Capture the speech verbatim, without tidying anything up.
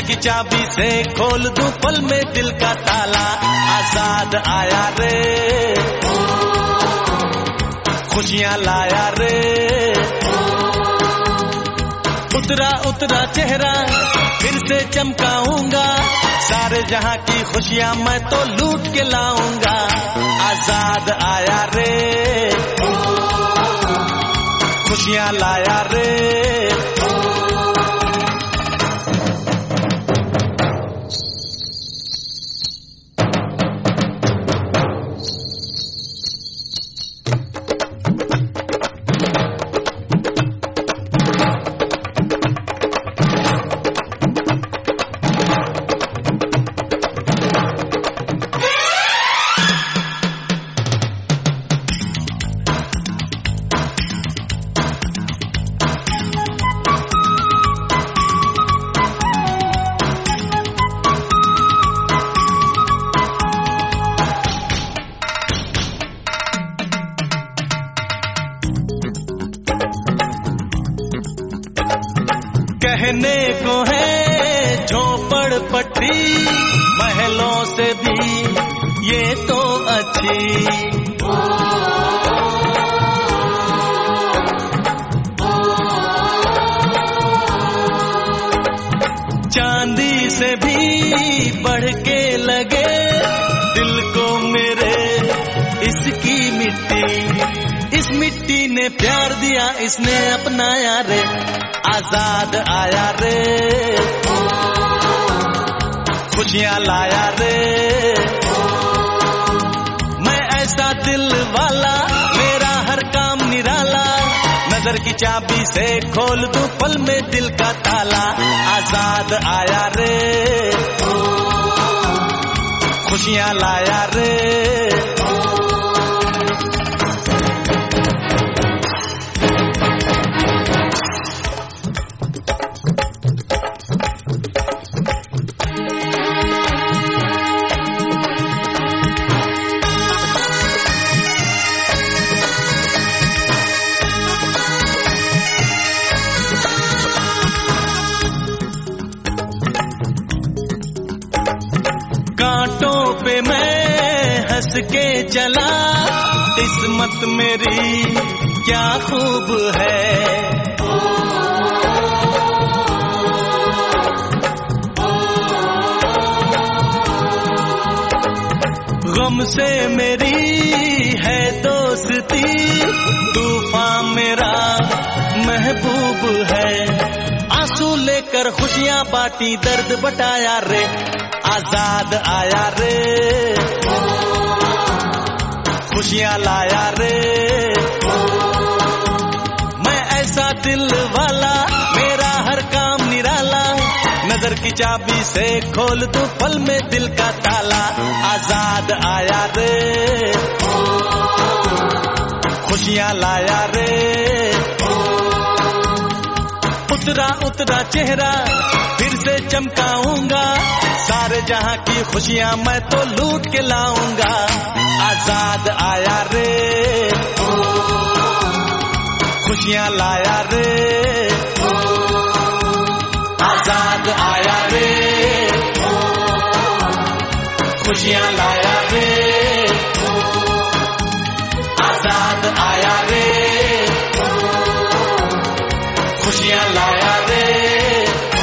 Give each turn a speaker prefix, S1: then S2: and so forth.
S1: की चाबी से खोल दूं पल में दिल का ताला। आजाद आया रे, खुशियां लाया रे, उतरा उतरा चेहरा फिर से चमकाऊंगा, सारे जहां की खुशियां मैं तो लूट के लाऊंगा। आजाद आया रे, खुशियां लाया रे। कहने को है झोपड़ पट्टी, महलों से भी ये तो अच्छी। चांदी से भी बढ़ के लगे दिल को मेरे इसकी मिट्टी। इस मिट्टी ने प्यार दिया, इसने अपनाया रे। आजाद आया रे, खुशियां लाया रे। मैं ऐसा दिल वाला, मेरा हर काम निराला, नजर की चाबी से खोल दूं पल में दिल का ताला। आजाद आया रे, खुशियां लाया रे। कांटों पे मैं हंस के चला, किस्मत मेरी क्या खूब है। गम से मेरी है दोस्ती, तूफान मेरा महबूब है। आंसू लेकर खुशियां बांटी, दर्द बटाया रे। आजाद आया रे, खुशियां लाया रे। मैं ऐसा दिल वाला, मेरा हर काम निराला, नजर की चाबी से खोल दूं पल में दिल का ताला। आजाद आया रे, खुशियां लाया रे। उतरा उतरा चेहरा फिर से चमकाऊंगा, सारे जहां की खुशियां मैं तो लूट के लाऊंगा। आजाद आया रे, खुशियां लाया रे। आजाद आया रे, खुशियां लाया रे। आजाद आया रे, खुशियां लाया रे।